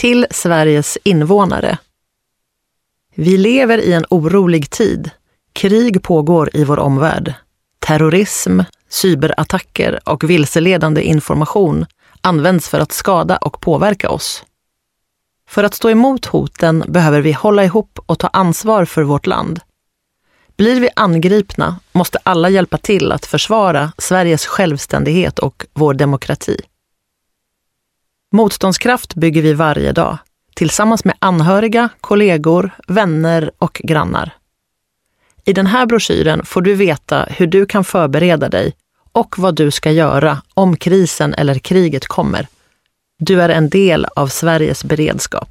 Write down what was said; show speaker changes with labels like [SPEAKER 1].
[SPEAKER 1] Till Sveriges invånare. Vi lever i en orolig tid. Krig pågår i vår omvärld. Terrorism, cyberattacker och vilseledande information används för att skada och påverka oss. För att stå emot hoten behöver vi hålla ihop och ta ansvar för vårt land. Blir vi angripna måste alla hjälpa till att försvara Sveriges självständighet och vår demokrati. Motståndskraft bygger vi varje dag, tillsammans med anhöriga, kollegor, vänner och grannar. I den här broschyren får du veta hur du kan förbereda dig och vad du ska göra om krisen eller kriget kommer. Du är en del av Sveriges beredskap.